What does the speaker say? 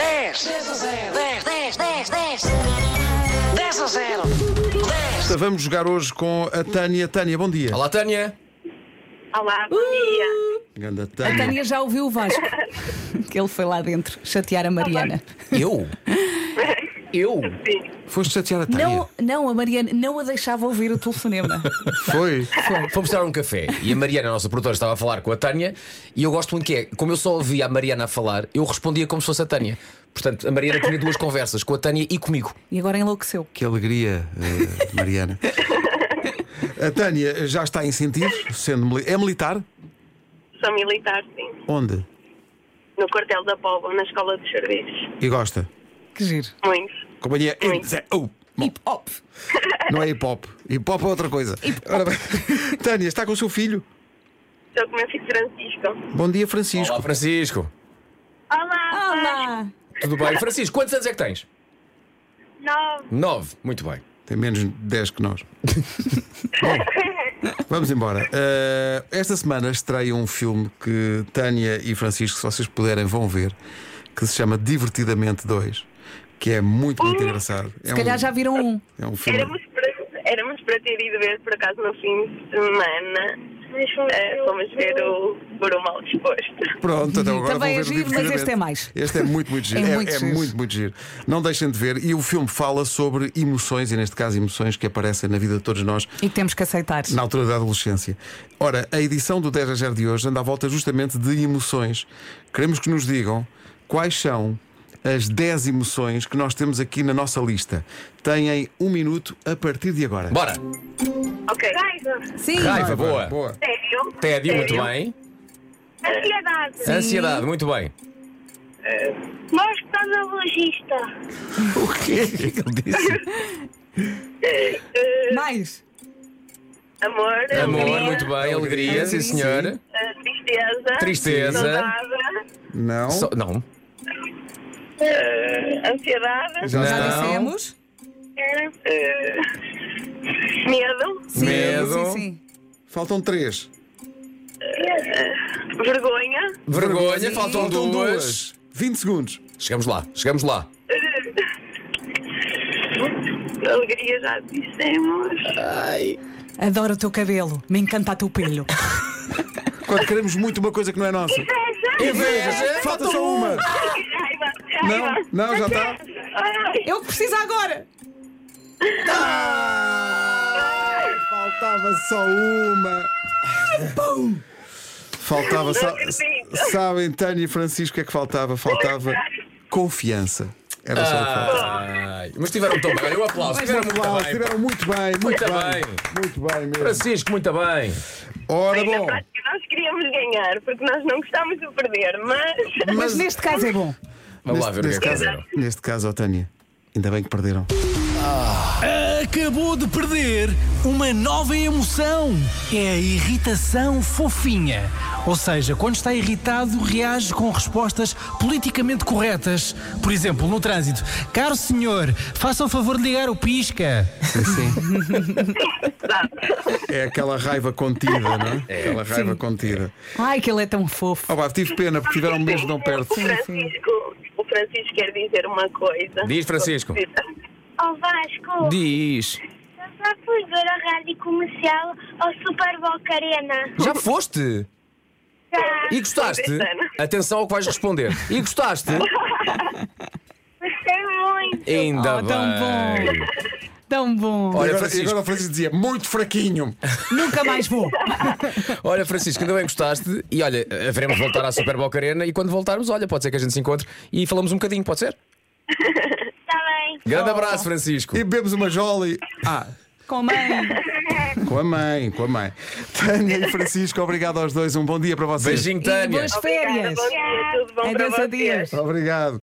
10 a 0. 10 a 0. 10. Vamos jogar hoje com a Tânia. Tânia, bom dia. Olá, Tânia. Olá, bom dia. Ganda A Tânia. Tânia já ouviu o Vasco. Que ele foi lá dentro chatear a Mariana. Eu? Sim. Foste chatear a Tânia? Não, a Mariana não a deixava ouvir o telefonema. Foi? Fomos tirar um café e a Mariana, a nossa produtora, estava a falar com a Tânia. E eu gosto muito que é, como eu só ouvia a Mariana a falar, eu respondia como se fosse a Tânia. Portanto, a Mariana tinha duas conversas, com a Tânia e comigo. E agora enlouqueceu. Que alegria, Mariana. A Tânia já está em sentido, é militar? Sou militar, sim. Onde? No quartel da Póvoa, na Escola dos Serviços. E gosta? Que giro. Muito. Companhia Bom, Hip hop. não é hip hop. Hip hop é outra coisa. Ora bem, Tânia, está com o seu filho? Estou com o meu filho Francisco. Bom dia, Francisco. Olá, Francisco. Olá, Olá. Tudo bem? Francisco, quantos anos é que tens? 9. 9. Muito bem. Tem menos de 10 que nós. Bom, vamos embora. Esta semana estreia um filme que Tânia e Francisco, se vocês puderem, vão ver, que se chama Divertidamente 2, que é muito engraçado. Se calhar já viram um. É um filme. Éramos para ter ido ver, por acaso, no fim de semana. Fomos ver o Por um Mal Disposto. Pronto, então agora Também vão é ver o giro, mas Divertidamente. este é mais. Este é muito giro. É muito giro. muito giro. Não deixem de ver. E o filme fala sobre emoções, e neste caso emoções que aparecem na vida de todos nós E que temos que aceitar. na altura da adolescência. Ora, a edição do 10 a 0 de hoje anda à volta justamente de emoções. Queremos que nos digam quais são as 10 emoções que nós temos aqui na nossa lista. Têm 1 minuto a partir de agora. Bora. Ok. Raiva. Sim. Raiva, boa. Boa. Tédio. Tédio, muito bem. Ansiedade. Ansiedade, muito bem. Nós patologista. O quê? O que é que ele disse? Mais. Amor. Amor, alegria, muito bem. Alegria, sim, senhor. Tristeza. Tristeza. Saudade. Não. Não. Ansiedade. Já Já está. dissemos? Medo. Sim, Medo. sim. Faltam 3. Vergonha. Vergonha, faltam Faltam duas. 20 segundos. Chegamos lá, chegamos lá. Alegria, já dissemos. Adoro o teu cabelo. Me encanta o teu pelo. Quando queremos muito uma coisa que não é nossa. Inveja. Falta só uma. Raiva. Não, já está. Eu que preciso agora. Faltava só uma. Faltava só. Sabem, Tânia e Francisco, o que é que faltava? Faltava confiança. Era só o que faltava. Mas estiveram tão bem. Olha, um aplauso. Estiveram muito bem. Estiveram muito bem, muito Muito bem. bem. Muito bem mesmo. Francisco, muito bem. Ora Na bom. prática nós queríamos ganhar, porque nós não gostávamos de perder, mas... Mas neste caso é bom. Vamos lá ver o que é que fizeram. Neste caso, ó Tânia, ainda bem que perderam. Acabou de perder uma nova emoção. É a irritação fofinha. Ou seja, quando está irritado, reage com respostas politicamente corretas. Por exemplo, no trânsito: caro senhor, faça o favor de ligar o pisca. Sim. É aquela raiva contida, não é? Aquela raiva contida. Ai, que ele é tão fofo. Oh, pá, tive pena porque tiveram mesmo não perto. O Francisco quer dizer uma coisa. Diz, Francisco. Ó Vasco, Diz. já fui ver a rádio comercial ao Super Boca Arena. Já foste? E gostaste? Atenção ao que vais responder. E gostaste? Gostei muito. Ainda bem. Tão bom. Tão bom. Olha, E Francisco. agora o Francisco dizia, muito fraquinho. Nunca mais vou. Olha, Francisco, ainda bem que gostaste. E olha, haveremos de voltar à Super Boca Arena. E quando voltarmos, olha, pode ser que a gente se encontre e falamos um bocadinho, pode ser? Está bem. Grande abraço, Francisco. E bebemos uma jolly. Com a mãe. Com a mãe, com a mãe. Tânia e Francisco, obrigado aos dois. Um bom dia para vocês. Beijinho, E Tânia. boas férias. Bom dia, tudo bom para Adeus, vocês? adeus. Obrigado.